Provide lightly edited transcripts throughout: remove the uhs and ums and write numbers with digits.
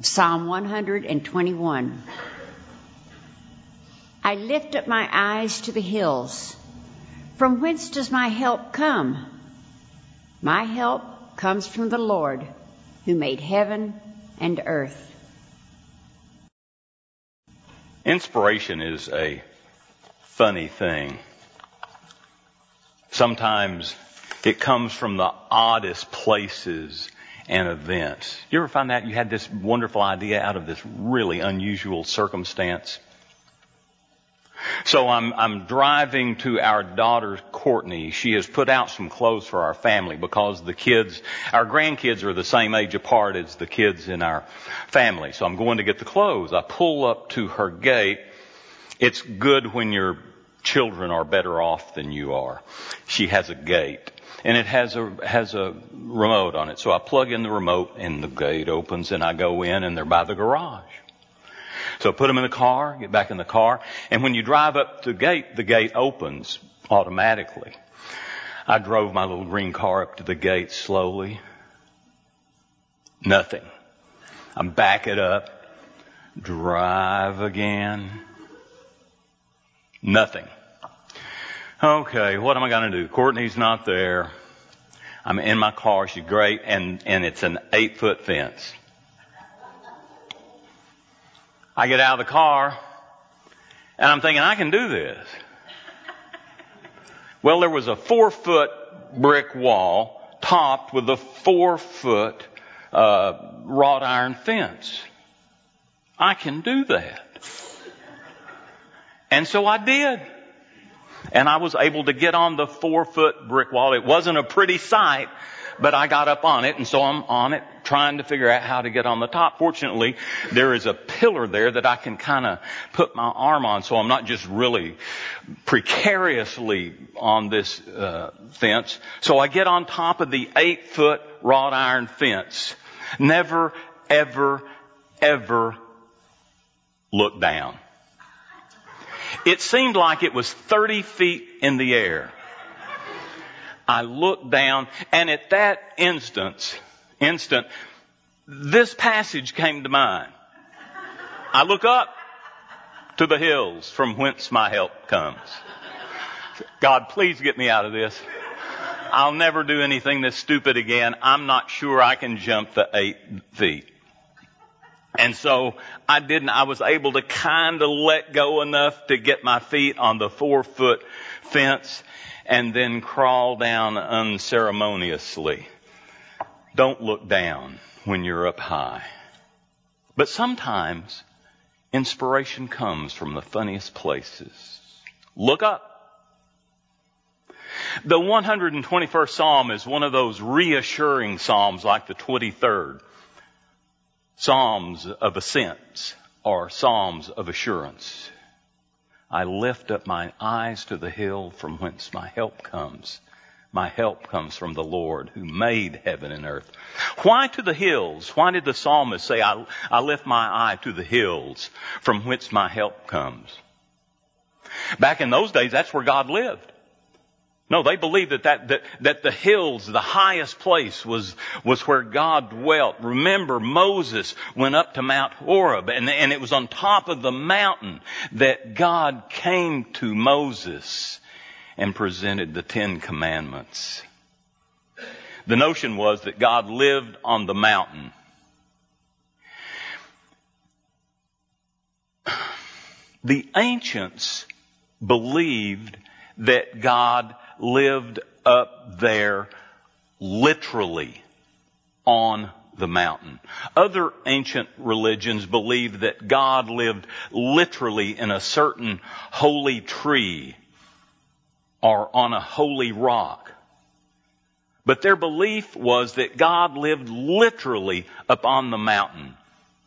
Psalm 121. I lift up my eyes to the hills. From whence does my help come? My help comes from the Lord, who made heaven and earth. Inspiration is a funny thing. Sometimes it comes from the oddest places and events. You ever find that you had this wonderful idea out of this really unusual circumstance? So I'm driving to our daughter Courtney. She has put out some clothes for our family because our grandkids are the same age apart as the kids in our family. So I'm going to get the clothes. I pull up to her gate. It's good when your children are better off than you are. She has a gate. And it has a remote on it. So I plug in the remote and the gate opens and I go in and they're by the garage. So I put them in the car, get back in the car. And when you drive up the gate opens automatically. I drove my little green car up to the gate slowly. Nothing. I back it up, drive again. Nothing. Okay, what am I going to do? Courtney's not there. I'm in my car. She's great. And it's an 8-foot fence. I get out of the car and I'm thinking, I can do this. Well, there was a 4-foot brick wall topped with a 4-foot wrought iron fence. I can do that. And so I did. And I was able to get on the 4-foot brick wall. It wasn't a pretty sight, but I got up on it. And so I'm on it trying to figure out how to get on the top. Fortunately, there is a pillar there that I can kind of put my arm on. So I'm not just really precariously on this fence. So I get on top of the 8-foot wrought iron fence. Never, ever, ever look down. It seemed like it was 30 feet in the air. I looked down, and at that instant, this passage came to mind. I look up to the hills from whence my help comes. God, please get me out of this. I'll never do anything this stupid again. I'm not sure I can jump the 8 feet. And so I didn't. I was able to kind of let go enough to get my feet on the 4-foot fence and then crawl down unceremoniously. Don't look down when you're up high. But sometimes inspiration comes from the funniest places. Look up. The 121st Psalm is one of those reassuring Psalms like the 23rd. Psalms of ascents or Psalms of assurance. I lift up my eyes to the hill from whence my help comes. My help comes from the Lord who made heaven and earth. Why to the hills? Why did the psalmist say, I lift my eye to the hills from whence my help comes? Back in those days, that's where God lived. No, they believed that the hills, the highest place was where God dwelt. Remember, Moses went up to Mount Horeb, and it was on top of the mountain that God came to Moses and presented the 10 Commandments. The notion was that God lived on the mountain. The ancients believed that God lived up there literally on the mountain. Other ancient religions believed that God lived literally in a certain holy tree or on a holy rock. But their belief was that God lived literally upon the mountain.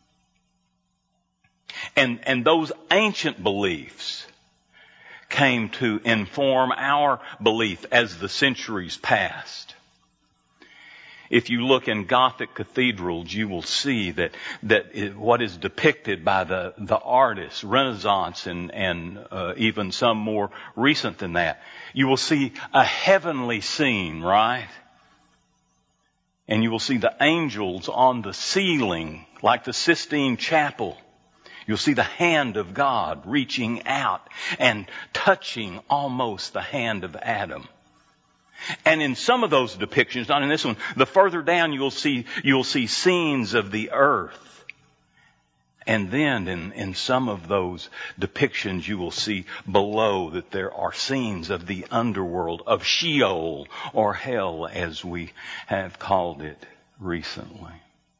And those ancient beliefs came to inform our belief as the centuries passed. If you look in Gothic cathedrals, you will see that what is depicted by the artists, Renaissance and even some more recent than that, you will see a heavenly scene, right? And you will see the angels on the ceiling, like the Sistine Chapel. You'll see the hand of God reaching out and touching almost the hand of Adam. And in some of those depictions, not in this one, the further down you'll see scenes of the earth. And then in some of those depictions you will see below that there are scenes of the underworld, of Sheol, or hell as we have called it recently.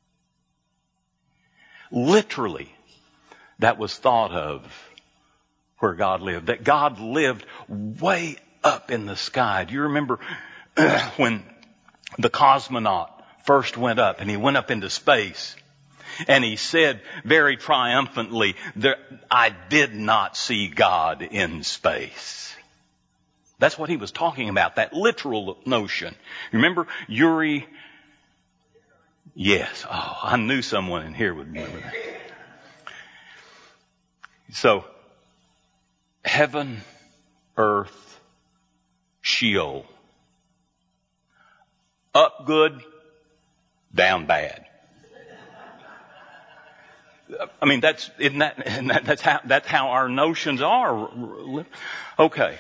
Literally, that was thought of where God lived. That God lived way up in the sky. Do you remember when the cosmonaut first went up and he went up into space? And he said very triumphantly, I did not see God in space. That's what he was talking about, that literal notion. Remember Yuri? Yes. Oh, I knew someone in here would remember that. So, heaven, earth, Sheol. Up good, down bad. I mean, that's how our notions are. Okay.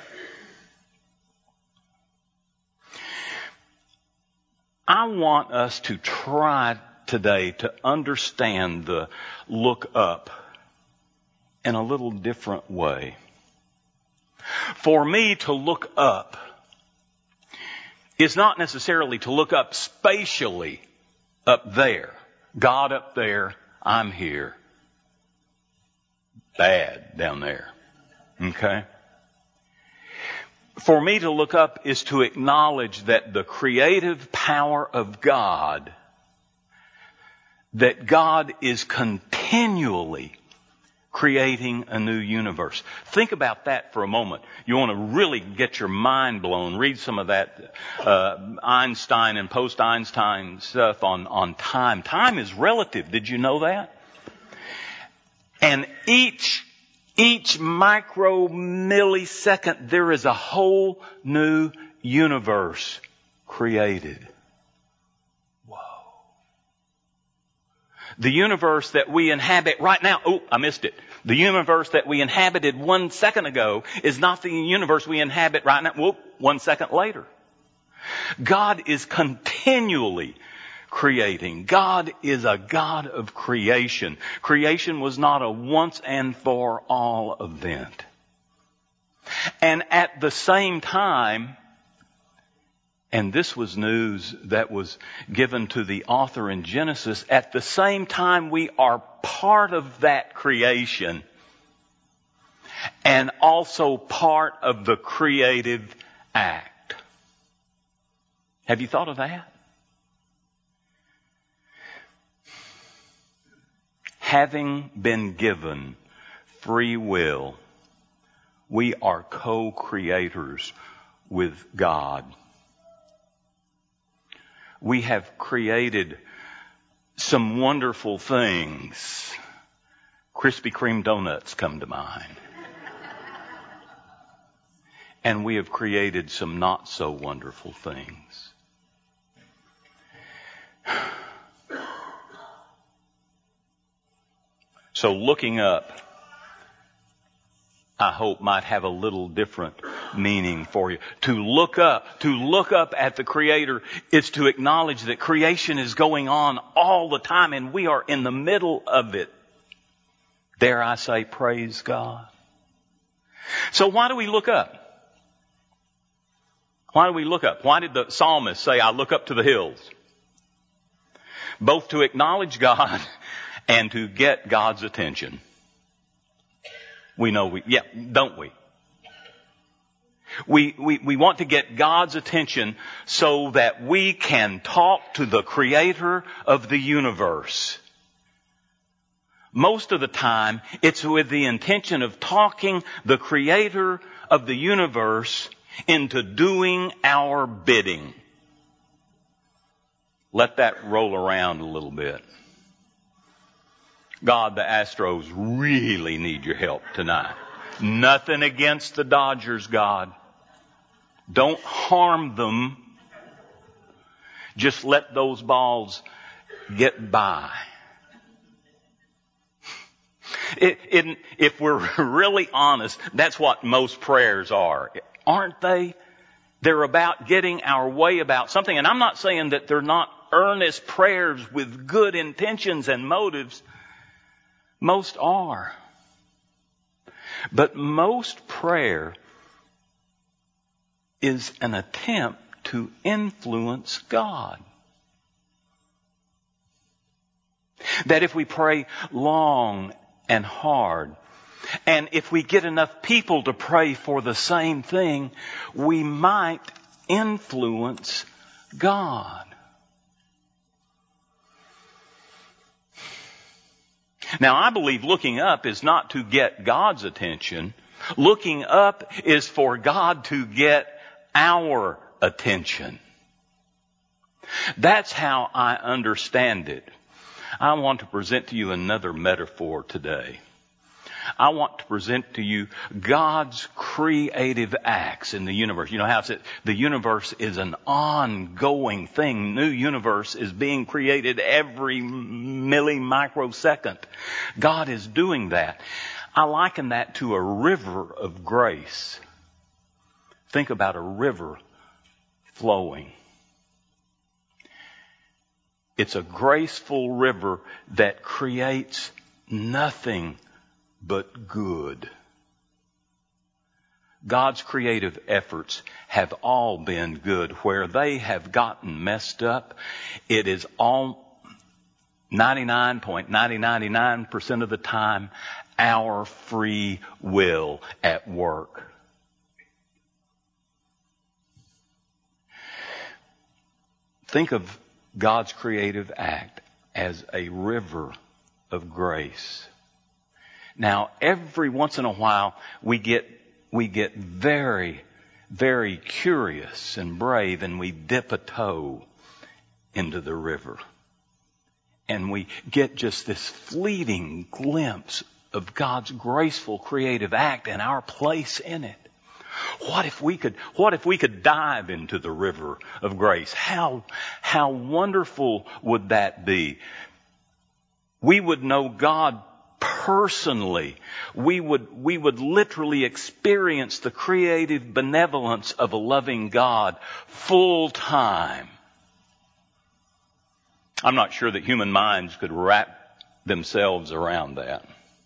I want us to try today to understand the look up in a little different way. For me to look up is not necessarily to look up spatially up there. God up there, I'm here. Bad down there. Okay? For me to look up is to acknowledge that the creative power of God, that God is continually creating a new universe. Think about that for a moment. You want to really get your mind blown. Read some of that Einstein and post-Einstein stuff on time. Time is relative. Did you know that? And each micro millisecond there is a whole new universe created. Whoa. The universe that we inhabit right now, oh, I missed it. The universe that we inhabited 1 second ago is not the universe we inhabit right now. Whoop, 1 second later. God is continually creating. God is a God of creation. Creation was not a once and for all event. And at the same time, and this was news that was given to the author in Genesis, at the same time we are part of that creation and also part of the creative act. Have you thought of that? Having been given free will, we are co-creators with God. We have created some wonderful things. Krispy Kreme donuts come to mind. And we have created some not so wonderful things. So looking up, I hope, might have a little different meaning for you. To look up at the Creator is to acknowledge that creation is going on all the time and we are in the middle of it. Dare I say, praise God. So why do we look up? Why do we look up? Why did the psalmist say, I look up to the hills? Both to acknowledge God and to get God's attention. We know don't we? We want to get God's attention so that we can talk to the Creator of the universe. Most of the time, it's with the intention of talking the Creator of the universe into doing our bidding. Let that roll around a little bit. God, the Astros really need your help tonight. Nothing against the Dodgers, God. Don't harm them. just let those balls get by. If we're really honest, that's what most prayers are, aren't they? They're about getting our way about something. And I'm not saying that they're not earnest prayers with good intentions and motives. Most are. But most prayer is an attempt to influence God. That if we pray long and hard, and if we get enough people to pray for the same thing, we might influence God. Now, I believe looking up is not to get God's attention. Looking up is for God to get our attention. That's how I understand it. I want to present to you another metaphor today. I want to present to you God's creative acts in the universe. You know how the universe is an ongoing thing. New universe is being created every millimicrosecond. God is doing that. I liken that to a river of grace. Think about a river flowing. It's a graceful river that creates nothing but good. God's creative efforts have all been good. Where they have gotten messed up, it is all 99.999% of the time our free will at work. Think of God's creative act as a river of grace. Now, every once in a while, we get very, very curious and brave, and we dip a toe into the river. And we get just this fleeting glimpse of God's graceful creative act and our place in it. What if we could dive into the river of grace? How wonderful would that be? We would know God personally. We would literally experience the creative benevolence of a loving God full time. I'm not sure that human minds could wrap themselves around that.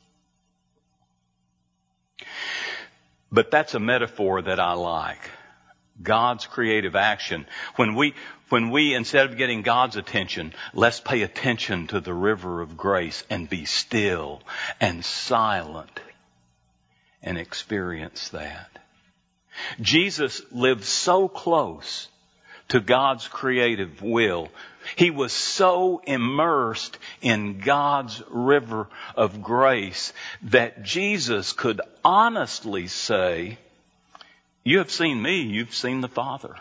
But that's a metaphor that I like. God's creative action. When we, instead of getting God's attention, let's pay attention to the river of grace and be still and silent and experience that. Jesus lived so close to God's creative will. He was so immersed in God's river of grace that Jesus could honestly say, "You have seen me, you've seen the Father."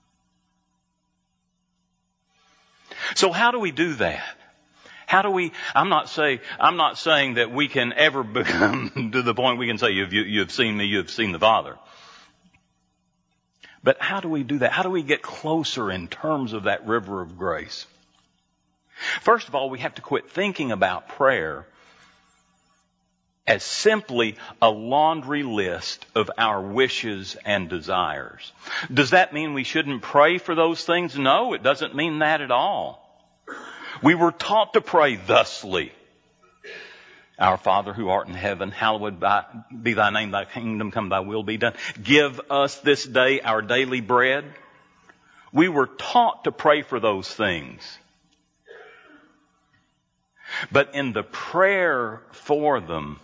So how do we do that? How do we, I'm not saying that we can ever become to the point we can say, you've seen me, you've seen the Father. But how do we do that? How do we get closer in terms of that river of grace? First of all, we have to quit thinking about prayer as simply a laundry list of our wishes and desires. Does that mean we shouldn't pray for those things? No, it doesn't mean that at all. We were taught to pray thusly. Our Father who art in heaven, hallowed be thy name, thy kingdom come, thy will be done. Give us this day our daily bread. We were taught to pray for those things. But in the prayer for them,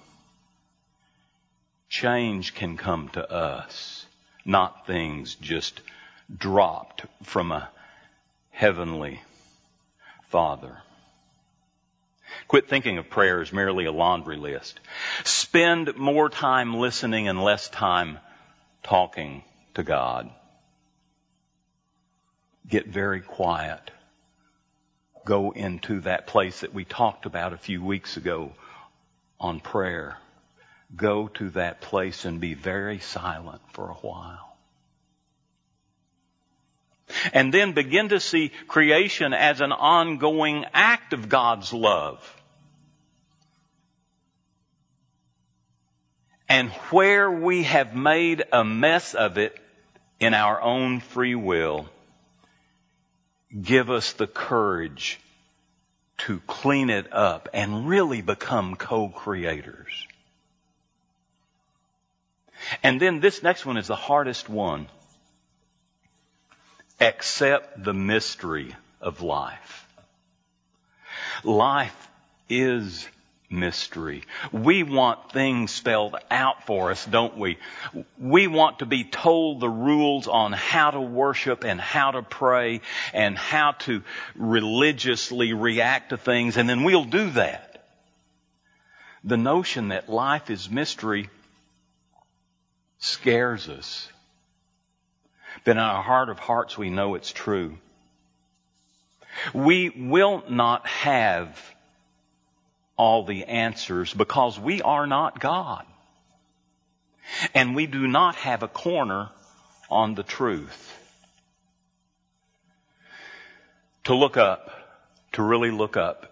change can come to us, not things just dropped from a heavenly Father. Quit thinking of prayer as merely a laundry list. Spend more time listening and less time talking to God. Get very quiet. Go into that place that we talked about a few weeks ago on prayer. Go to that place and be very silent for a while. And then begin to see creation as an ongoing act of God's love. And where we have made a mess of it in our own free will, give us the courage to clean it up and really become co-creators. And then this next one is the hardest one. Accept the mystery of life. Life is mystery. We want things spelled out for us, don't we? We want to be told the rules on how to worship and how to pray and how to religiously react to things, and then we'll do that. The notion that life is mystery scares us. But in our heart of hearts, we know it's true. We will not have all the answers because we are not God. And we do not have a corner on the truth. To look up, to really look up,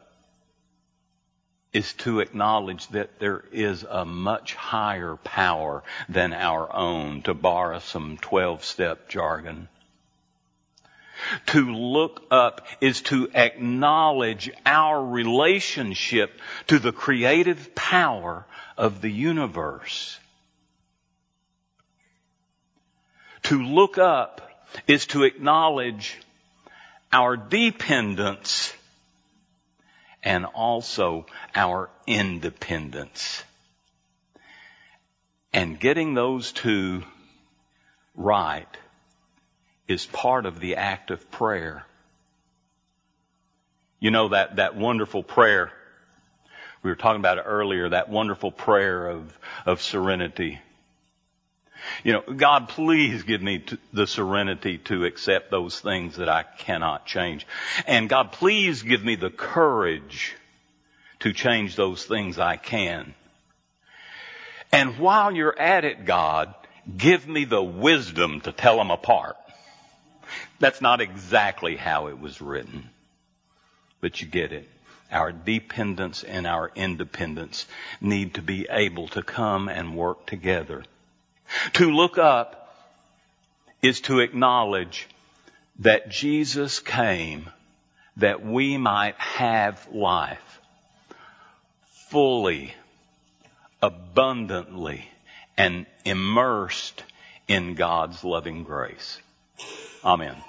is to acknowledge that there is a much higher power than our own, to borrow some 12-step jargon. To look up is to acknowledge our relationship to the creative power of the universe. To look up is to acknowledge our dependence and also our independence. And getting those two right is part of the act of prayer. You know, that wonderful prayer, we were talking about it earlier, that wonderful prayer of serenity. You know, God, please give me the serenity to accept those things that I cannot change. And God, please give me the courage to change those things I can. And while you're at it, God, give me the wisdom to tell them apart. That's not exactly how it was written, but you get it. Our dependence and our independence need to be able to come and work together. To look up is to acknowledge that Jesus came that we might have life fully, abundantly, and immersed in God's loving grace. Amen.